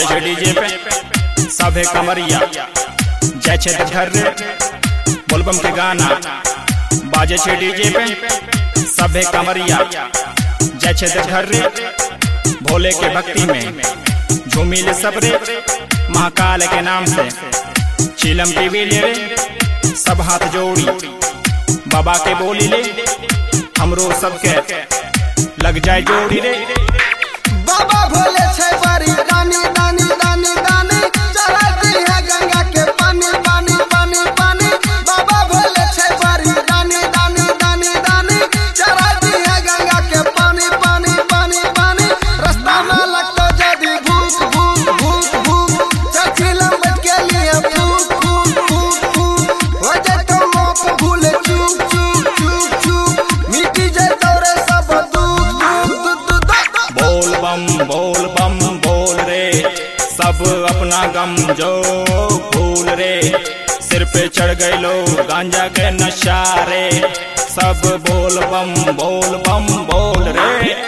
छे डीजे पे सभे कमरिया जय छे घर रे बोलबम के गाना बाजे छे डीजे पे सभे कमरिया जय छे घर रे भोले के भक्ति में झूमिल सब रे महाकाल के नाम से चिलम पीवी ले रे सब हाथ जोड़ी बाबा के बोली ले हमरो सबके लग जाए जोड़ी रे। बाबा भोले छे बड़ी रानी रानी रानी रानी चढ़ाती है गंगा के पानी पानी पानी पानी। बाबा भोले छे बड़ी रानी रानी रानी रानी चढ़ाती है गंगा के पानी पानी पानी पानी। रास्ता में लगता जदी भूख भूख भूख भूख चखिलम बैठ के लिए फूक फूक फूक फूक हो जाए तो मौत भूले चूक चूक चूक चूक मिट्टी जाए तोरे सब दूध दूध दूध। बोल बम बोल रे सब अपना गम जो भूल रे सिर पे चढ़ गए लो गांजा के नशा रे सब बोल बम बोल रे।